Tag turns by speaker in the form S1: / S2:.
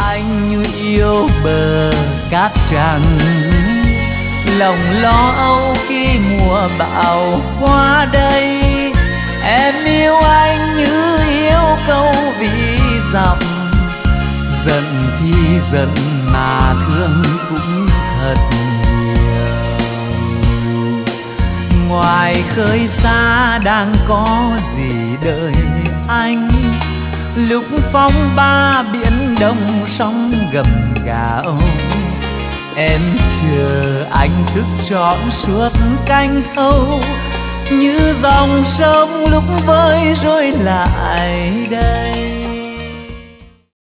S1: anh như yêu bờ cát trắng, lòng lo âu khi mùa bão qua đây. Em yêu anh như yêu câu ví dặm, giận thì giận mà thương cũng thật nhiều. Ngoài khơi xa đang có gì đợi anh, lúc phong ba biển đông sóng gầm gào. Em chờ anh thức trọn suốt canh thâu, như dòng sông lúc vơi trôi lại đây.